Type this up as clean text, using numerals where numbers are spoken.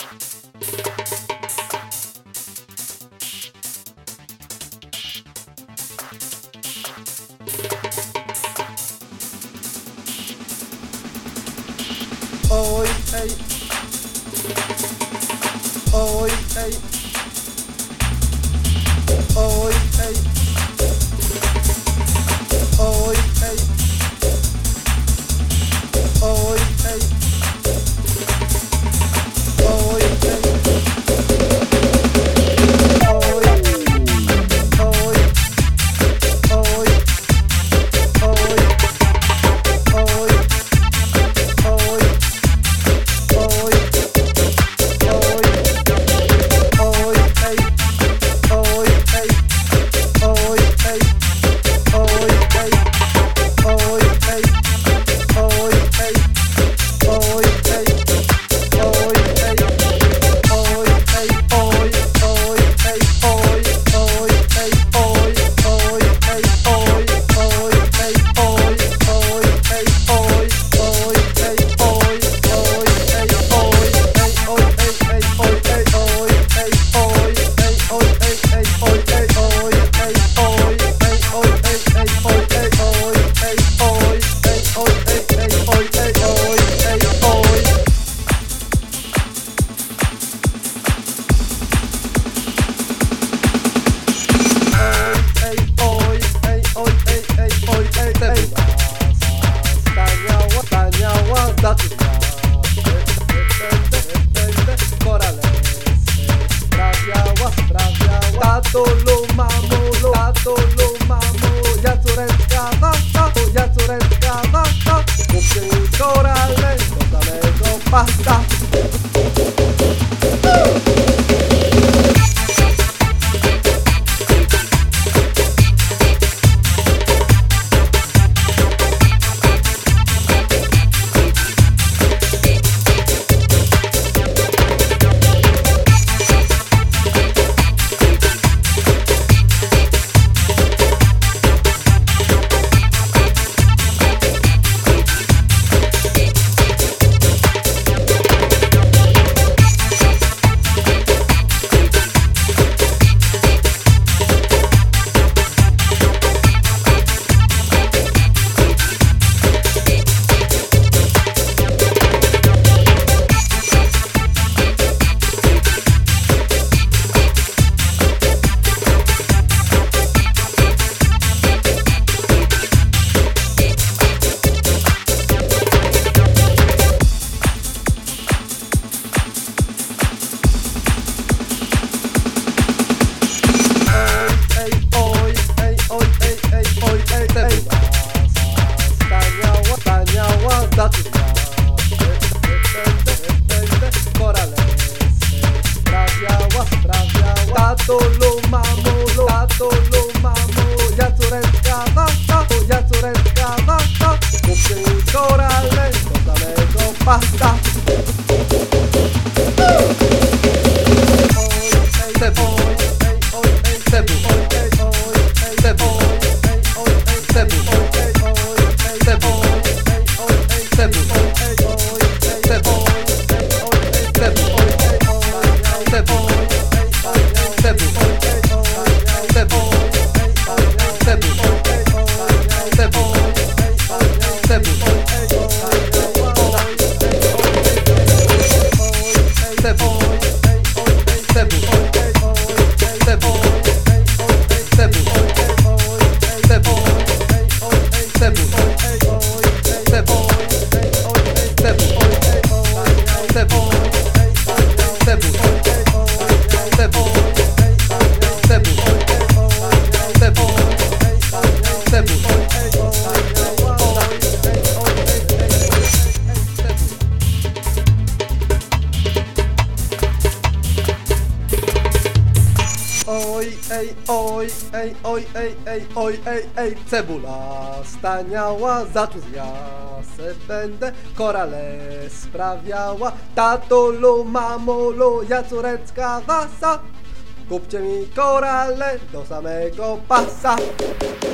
Oj, ej. Oj, ej. Oj, ej. Oj, ej. Oj, ej. Oj, ej. Oj. Oj. Oj. Oj. Oj. Oj. Oj, oj, oj, ej, oj, ej, oj, ej, oj, ej, oj, ej, oj, ej, oj, ej, oj, ej, oj, ej, oj, oj, ej, oj, oj, ej, oj, oj, ej, oj, oj, ej, oj, oj, ej, oj, oj, ej, oj, Tatolo mamo, moja córeczka wasza, kupcie mi korale do samego pasa. Tatolo mamo, moja córeczka wasza, kupcie mi korale do samego pasa. Oj, cebula staniała, zaczu ja se będę korale sprawiała. Tatolo mamo, moja córeczka wasza, kupcie mi korale do samego pasa.